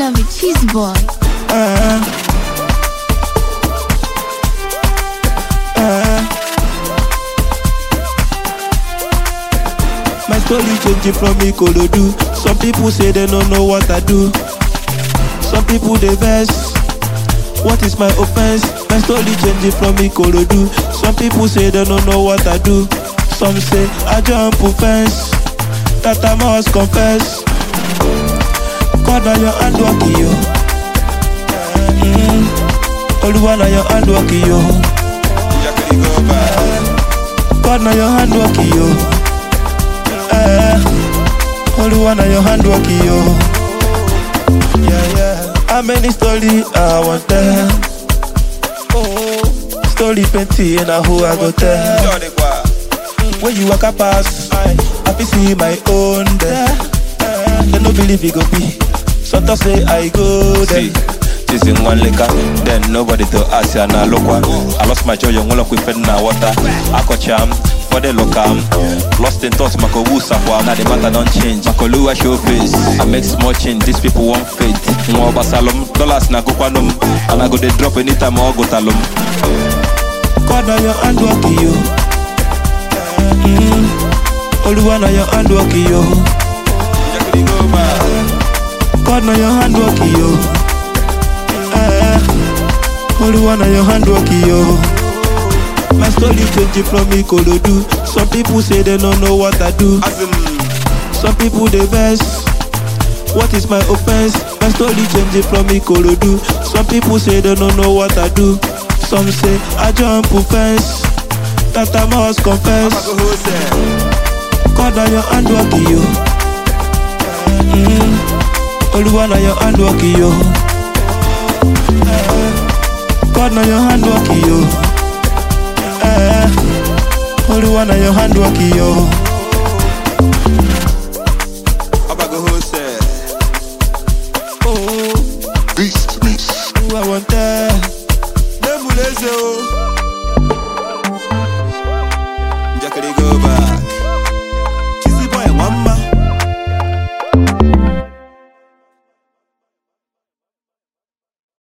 love a cheese boy. My story changing from Ikorodu. Some people say they don't know what I do. Some people they vex. What is my offense? My story changing from Ikorodu. Some people say they don't know what I do. Some say I jump fence. That I must confess. God on your hand walking you. Only one on your hand walking you. God on your hand walking you. Only one on your hand walking you. Yeah. How many story I want tell? Story plenty and who I go tell. When you walk a pass, I feel see my own there. They no believe it go be. Sometimes say I go there. Chasing one liquor, then nobody to ask ya na lokwa. I lost my joy, young look with na water. I got charm for the locam. Lost in thoughts, Mako Wusakwa. Now the matter don't change. Mako Lua show face. I make small change, these people won't fade. More basalum, dollars na go panum. And I go they drop anytime I go talum. God on your hand walking you. Only one on your hand walking you. God on your hand walking you. Only one on your hand walking you. My story changing from Ikorodu. Some people say they don't know what I do. Some people they vex. What is my offense? My story changing from Ikorodu. Some people say they don't know what I do. Some say I jump fence. That I must confess. God on your hand walking you. Only one on your hand walking you. God on your hand walking you. Only one on your hand walking you. Beast Mix. Who I want that? Jackie go back.